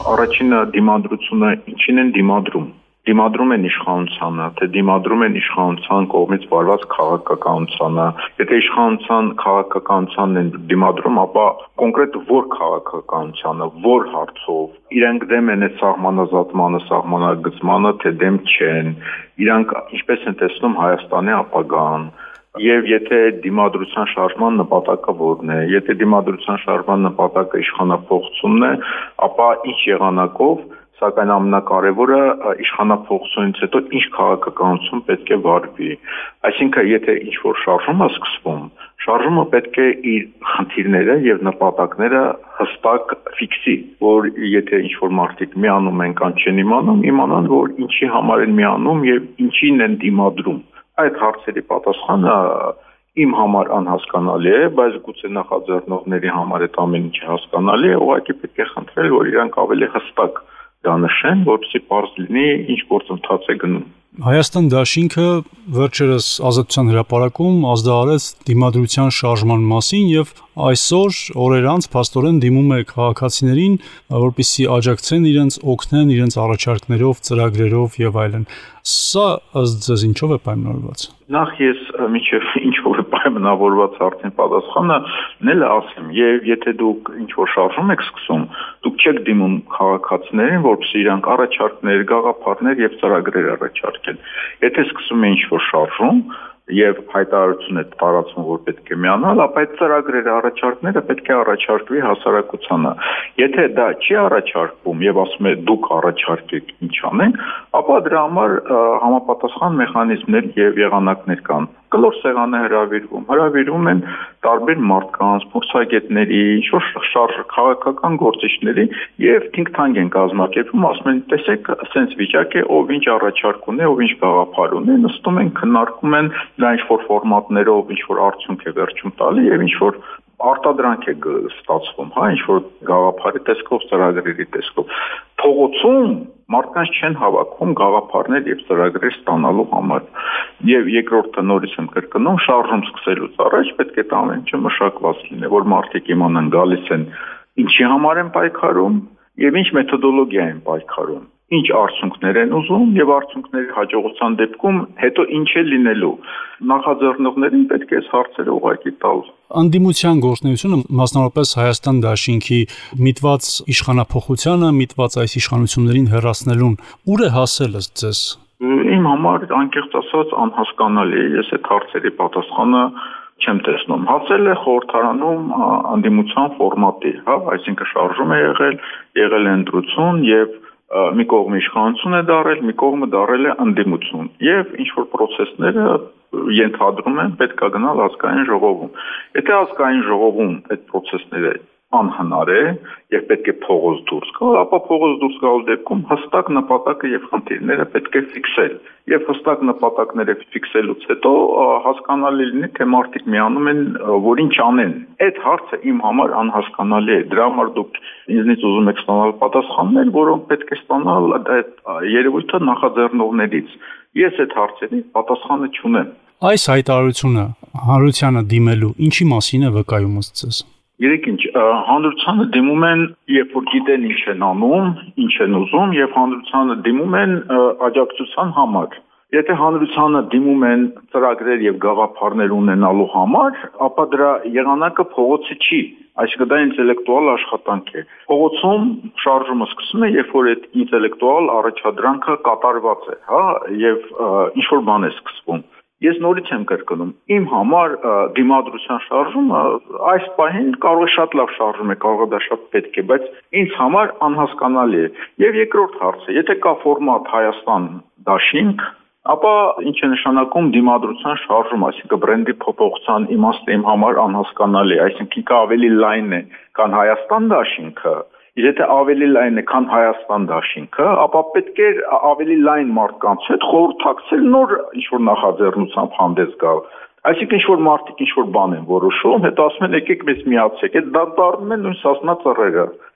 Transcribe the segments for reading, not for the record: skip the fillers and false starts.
Առաջինը դիմադրությունը ինչին են դիմադրում։ Դիմադրում են իշխանությանը, թե դիմադրում են իշխանության կողմից վարված քաղաքականությանը։ Եթե իշխանության քաղաքականությանն են դիմադրում, ապա կոնկրետ որ քաղաքականությանը, որ հարցով, իրենք դեմ են այդ սահմանազատմանը, սահմանագծմանը, թե դեմ չեն, իրանք ինչպես են տեսնում Հայաստանի ապագան։ Եվ եթե դիմադրության շարժման նպատակը որն է, եթե դիմադրության շարժման նպատակը իշխանափոխությունն է, ապա ինչ եղանակով, սակայն ամենակարևորը իշխանափոխությունից հետո ինչ քաղաքականություն պետք է վարվի։ Այսինքն, եթե ինչ-որ շարժում է սկսվում, շարժումը պետք է իր խնդիրները եւ նպատակները հստակ ֆիքսի, որ եթե ինչ-որ մարդիկ միանում են կամ չեն իմանան, որ ինչի համար են միանում եւ ինչին են դիմադրում։ Այդ հարցերի պատասխանը իմ համար անհասկանալի է, բայց գուցե նախաձեռնողների համար այդ ամեն ինչը հասկանալի է, ուղղակի պետք է խնդրել, որ իրանք ավելի հստակ դա նշեն, որպեսզի պարզ լինի ինչ գործընթաց է գնում։ Հայաստան դաշինքը վերջերս Ազատության հրապարակում ազդարարեց դիմադրության շարժման մասին եւ այսօր օրեր անց փաստորեն դիմում է քաղաքացիներին, որպեսզի աջակցեն իրենց, օգնեն իրենց առաջարկներով, ծրագրերով եւ այլն։ Սա ըստ ձեզ ինչով է պայմանավորված։ Նախ ես միջև ինչով է պայմանավորված հարցին պատասխանը նել ասեմ, եւ եթե դուք ինչ-որ շարժում եք սկսում, դուք չեք դիմում քաղաքացիներին, որպեսզի իրանք առաջարկներ, գաղափարներ եւ ծրագրեր առաջարկեն։ Եթե սկսում է ինչ-որ շարժում եւ հայտարարություն է տարածվում, որ պետք է միանալ, ապա այդ ծրագրերը, առաջարկները պետք է առաջարկվի հասարակությանը։ Եթե դա չի առաջարկվում եւ ասում է դուք առաջարկեք ինչ անենք, ապա դրա համար համապատասխան մեխանիզմներ եւ եղանակներ կան։ Կլոր սեղանը հրավիրում են տարբեր մարդկանց, փորձագետների, ինչ-որ շարժ քաղաքական գործիչների եւ think tank են կազմակերպում, ասում են տեսեք, ասենց վիճակ է, ով ինչ առաջարկ ունի, ով ինչ գաղափար ունի, նստում են, քննարկում են դա ինչ-որ ֆորմատներով, ինչ-որ արդյունք է վերջում տալի եւ ինչ-որ արտադրանք է ստացվում, հա, ինչ-որ գաղափարի տեսքով, ծրագրերի տեսքով։ Փողոցում մարդկանց չեն հավաքում գաղափարներ եւ ծրագրեր ստանալու համար։ Եվ երկրորդը նորից եմ կրկնում, շարժում սկսելուց առաջ պետք է ամեն ինչը մշակված լինի, որ մարդիկ իմանան գալիս են ինչի համար են պայքարում եւ ինչ մեթոդոլոգիա են պայքարում, ինչ արդյունքներ են ուզում եւ արդյունքների հաջողության դեպքում հետո ինչ է լինելու։ Նախաձեռնողներին պետք է այս հարցերը ուղղակի տալ։ Անդիմության գործունեությունը, մասնավորապես Հայաստան դաշինքի միտված իշխանափոխությանը, միտված այս իշխանություններին հեռացնելուն, ուր է հասել ըստ ձեզ։ Իմ համար անկեղծ ասած անհասկանալի է, ես այդ հարցերի պատասխանը չեմ տեսնում։ Հասել է խորհրդարանում անդիմության ֆորմատի, հա, այսինքն շարժում է եղել է ընտրություն եւ մի կողմը իշխանություն է դարել, մի կողմը դարել է անդիմություն եւ ինչ որ process-ները ենթադրում են պետք է գնալ ազգային ժողովում։ Եթե ազգային ժողովում այդ process-ները անհնար է եւ պետք է փողոց դուրս գալ, ապա փողոց դուրս գալու դեպքում հստակ նպատակը եւ խնդիրները պետք է ֆիքսել։ Եվ հստակ նպատակները ֆիքսելուց հետո հասկանալի լինի, թե մարդիկ միանում են, որ ինչ անեն։ Այդ հարցը իմ համար անհասկանալի է։ Դրա համար դուք ինձնից ուզում եք ստանալ պատասխաններ, որոնք պետք է ստանալ այդ երևույթը նախաձեռնողներից։ Ես այդ հարցերի պատասխանը չունեմ։ Այս հայտարարությունը հանրությանը դիմելու ինչի մասին է վկայում ըստ ձեզ։ Երեք ինչ, հանրությանը դիմում են, երբ որ գիտեն ինչ են անում, ինչ են ուզում եւ հանրությանը դիմում են աջակցության համար։ Եթե հանրությանը դիմում են ծրագրեր եւ գաղափարներ ունենալու համար, ապա դրա եղանակը փողոցի չի, այսինքն դա ինտելեկտուալ աշխատանք է։ Փողոցում շարժումը սկսում է, երբ որ այդ ինտելեկտուալ առաջադրանքը կատարված է, հա, եւ ինչ որ բան է սկսվում։ Ես նորից եմ կրկնում, իմ համար դիմադրության շարժումը այս պահին կարող է շատ լավ շարժում է, կարող է դա շատ պետք է, բայց ինձ համար անհասկանալի է։ Եվ երկրորդ հարցը, եթե կա ֆորմատ Հայաստան դաշինք, ապա ինչ է նշանակում դիմադրության շարժում, այսինքն բրենդի փոփոխության իմաստը իմ համար անհասկանալի է, այսինքն կա ավելի լայն է, քան Հայաստան դաշինքը։ Եթե ավելի լայն է, քան Հայաստան դաշինքը, ապա պետք է ավելի լայն մարդկանց հետ խորհրդակցել նոր ինչ-որ նախաձեռնությամբ հանդես գալ։ Այսինքն ինչ-որ մարդիկ ինչ-որ բան են որոշում, հետո ասում են եկեք մեզ միացեք, այդ դա դառնում են նույն Սասնա ծռերը։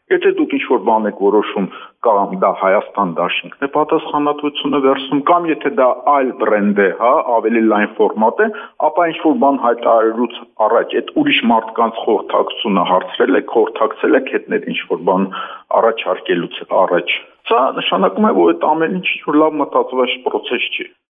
Եթե դուք ինչ-որ բան եք որոշում, կամ դա Հայաստան դաշինքն է պատասխանատվությունը վերցնում, կամ եթե դա այլ բրենդ է, ավելի լայն ֆորմատ է, ապա ինչ-որ բան հայտարարելուց առաջ այդ ուրիշ մարդկանց խորհրդակցությունը խորհրդակցել եք հետներ ինչ-որ բան առաջարկելուց առաջ։ Սա նշանակում է, որ այդ ամեն ինչ ինչ-որ լավ մտածված process չի։